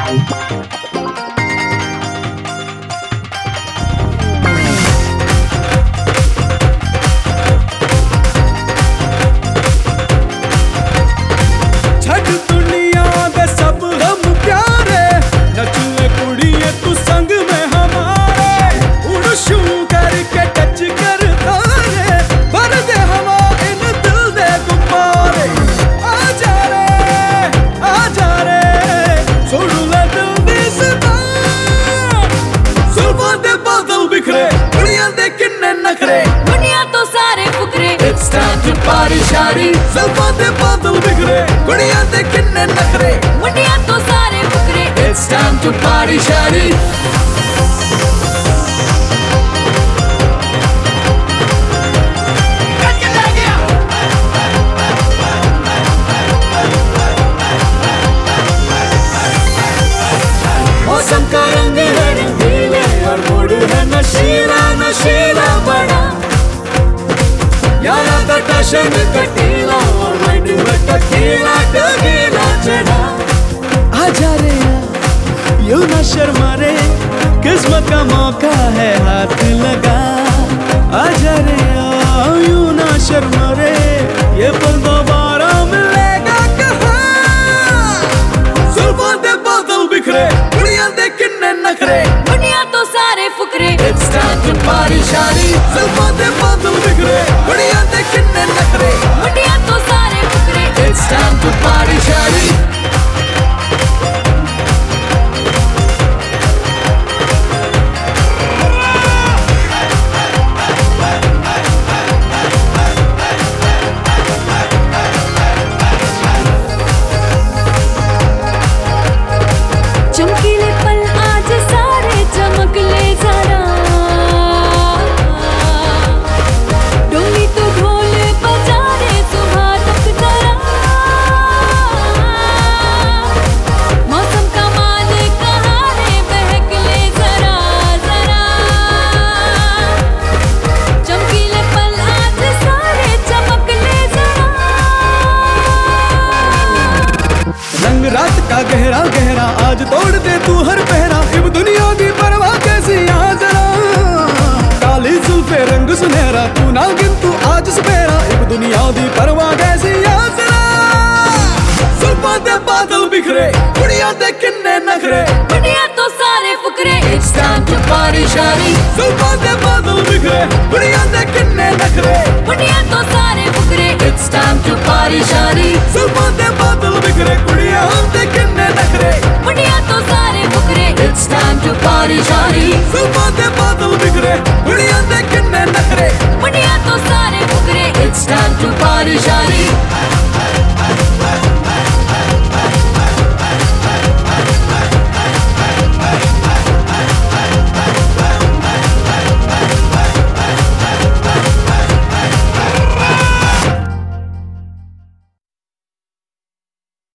शारी ज़ुल्फ़ां दे बादल बिखरे कुड़ियां दे किन्ने नखरे मुंडियां तो सारे Fukrey It's time to party शारी मौसम का रंग है रंगीले और मूड है नशीला नशीला बड़ा यारा का टशन कटीला और माइंड में टकीला टकीला चढ़ा आजा रे यूं ना शर्मा रे किस्मत का मौका है हाथ लगा आजा रे यूं ना शर्मा रे ये पल दोबारा मिलेगा कहाँ ज़ुल्फ़ां दे बादल बिखरे कुड़ियां दे किन्ने नखरे मुंडियां तो सारे Fukrey It's time to party शारी ज़ुल्फ़ां दे बादल बिखरे कुड़ियां दे किन्ने नखरे मुंडियां तो सारे Fukrey It's time to party शारी चमकीले पल आज सारे चमक ले जरा डोली तो ढोल बजा रे सुबह तक जरा मौसम का माल कहाँ रे बहक ले जरा जरा चमकीले पल आज सारे चमक ले जरा रंग रात का गहरा गहरा आज तोड़ दे तू हर पहरा इब दुनिया की परवाह कैसी यहाँ जरा काली जुल्फे रंग सुनहरा तू ना गिन तू आज सपेरा इब दुनिया की परवाह कैसी यहाँ जरा ज़ुल्फ़ां दे बादल बिखरे कुड़ियां दे किन्ने नखरे मुंडियां तो सारे Fukrey It's time to party शारी ज़ुल्फ़ां दे बादल बिखरे कुड़ियां दे किन्ने नखरे मुंडियां तो सारे Fukrey It's time to party शारी ज़ुल्फ़ां दे बादल बिखरे कुड़ियां